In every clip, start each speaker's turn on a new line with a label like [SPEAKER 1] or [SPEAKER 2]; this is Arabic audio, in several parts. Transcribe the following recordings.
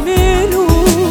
[SPEAKER 1] يحملوا.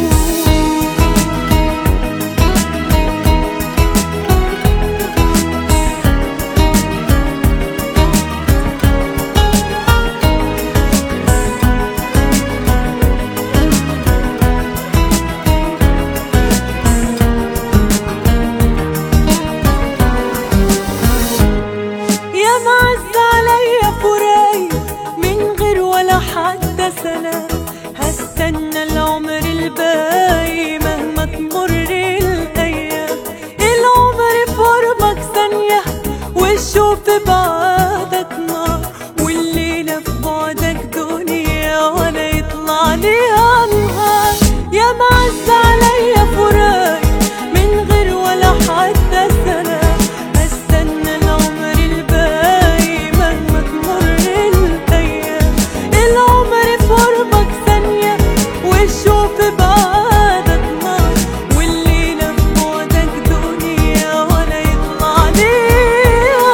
[SPEAKER 1] يا معز عليا فراق من غير ولا حتى سلام، هستنى العمر الباقي مهما تمر الايام. العمر في قربك ثانية والشوق في بعدك نار، والليلة في بعدك دنيا ولا يطلع ليها نهار. يا معز عليا فراق من غير ولا حتى سلام، هستنى العمر الباقي مهما تمر الايام. العمر في قربك ثانية والشوق في بعدك نار، والليلة في بعدك دنيا ولا يطلع ليها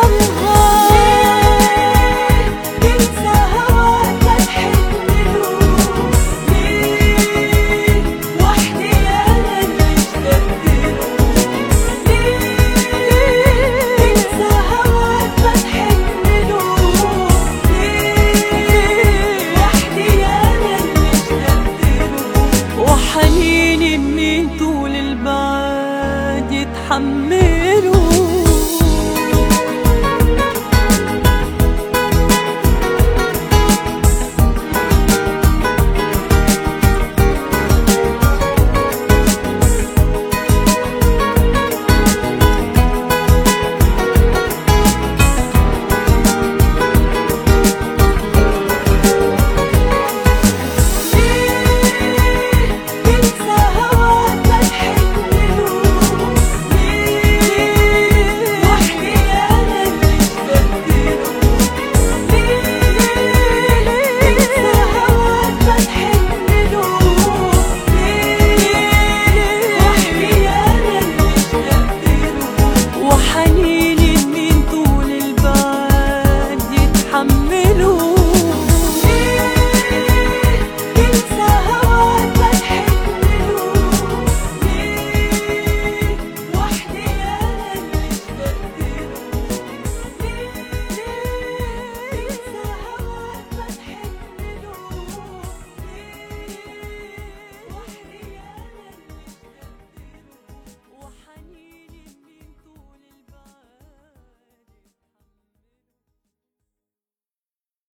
[SPEAKER 1] نهار. تنسى هواك هتحمله ليه؟ وحدي انا اللي اشتقتله ليه؟ تنسى هواك هتحمله ليه؟ وحدي انا اللي اشتقتله. وحنيني من طول البعد يتحمل